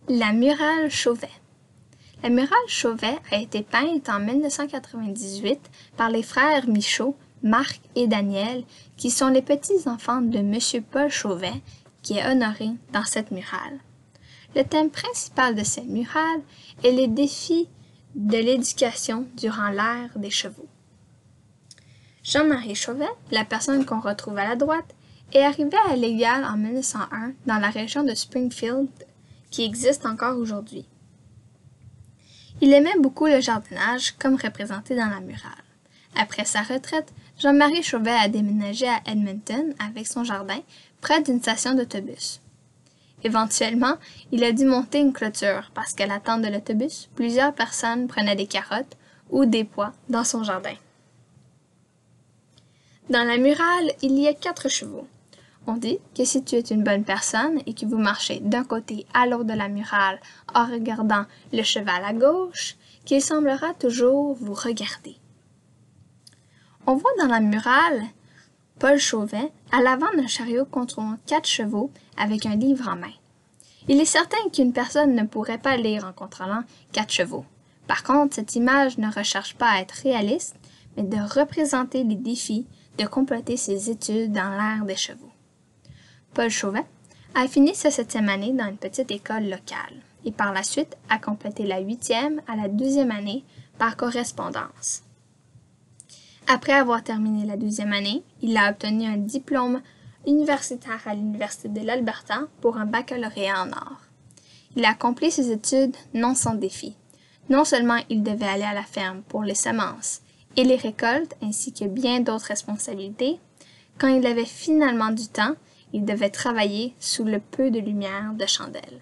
La murale Chauvet. La murale Chauvet a été peinte en 1998 par les frères Michaud, Marc et Daniel, qui sont les petits-enfants de M. Paul Chauvet, qui est honoré dans cette murale. Le thème principal de cette murale est les défis de l'éducation durant l'ère des chevaux. Jean-Marie Chauvet, la personne qu'on retrouve à la droite, est arrivé à l'Égal en 1901 dans la région de Springfield, qui existe encore aujourd'hui. Il aimait beaucoup le jardinage, comme représenté dans la murale. Après sa retraite, Jean-Marie Chauvet a déménagé à Edmonton avec son jardin, près d'une station d'autobus. Éventuellement, il a dû monter une clôture parce qu'à l'attente de l'autobus, plusieurs personnes prenaient des carottes ou des pois dans son jardin. Dans la murale, il y a 4 chevaux. On dit que si tu es une bonne personne et que vous marchez d'un côté à l'autre de la murale en regardant le cheval à gauche, qu'il semblera toujours vous regarder. On voit dans la murale Paul Chauvet à l'avant d'un chariot contrôlant 4 chevaux avec un livre en main. Il est certain qu'une personne ne pourrait pas lire en contrôlant 4 chevaux. Par contre, cette image ne recherche pas à être réaliste, mais de représenter les défis de compléter ses études dans l'ère des chevaux. Paul Chauvet a fini sa 7e année dans une petite école locale et par la suite a complété la 8e à la 12e année par correspondance. Après avoir terminé la 12e année, il a obtenu un diplôme universitaire à l'Université de l'Alberta pour un baccalauréat en art. Il a accompli ses études non sans défi. Non seulement il devait aller à la ferme pour les semences et les récoltes ainsi que bien d'autres responsabilités, quand il avait finalement du temps, il devait travailler sous le peu de lumière de chandelle.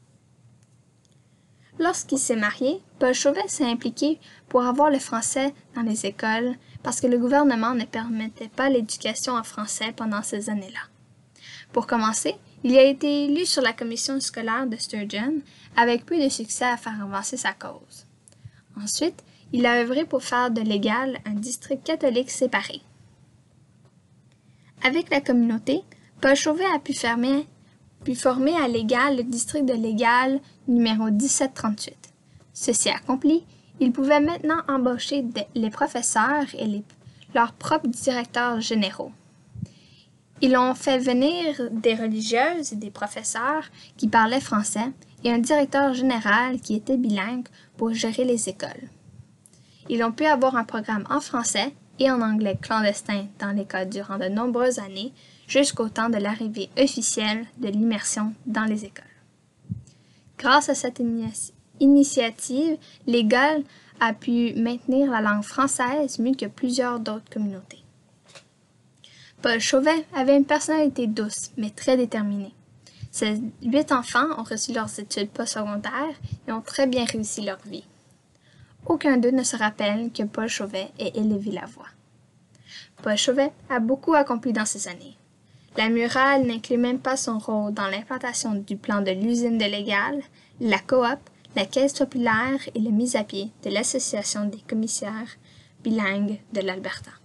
Lorsqu'il s'est marié, Paul Chauvet s'est impliqué pour avoir le français dans les écoles parce que le gouvernement ne permettait pas l'éducation en français pendant ces années-là. Pour commencer, il a été élu sur la commission scolaire de Sturgeon avec peu de succès à faire avancer sa cause. Ensuite, il a œuvré pour faire de l'Égal un district catholique séparé. Avec la communauté, Paul Chauvet a pu former à l'Égal le district de l'Égal numéro 1738. Ceci accompli, il pouvait maintenant embaucher les professeurs et leurs propres directeurs généraux. Ils ont fait venir des religieuses et des professeurs qui parlaient français et un directeur général qui était bilingue pour gérer les écoles. Ils ont pu avoir un programme en français et en anglais clandestin dans l'école durant de nombreuses années, jusqu'au temps de l'arrivée officielle de l'immersion dans les écoles. Grâce à cette initiative, l'Égal a pu maintenir la langue française mieux que plusieurs d'autres communautés. Paul Chauvet avait une personnalité douce, mais très déterminée. Ses 8 enfants ont reçu leurs études postsecondaires et ont très bien réussi leur vie. Aucun d'eux ne se rappelle que Paul Chauvet ait élevé la voix. Paul Chauvet a beaucoup accompli dans ces années. La murale n'inclut même pas son rôle dans l'implantation du plan de l'usine de l'Égal, la coop, la caisse populaire et la mise à pied de l'Association des commissaires bilingues de l'Alberta.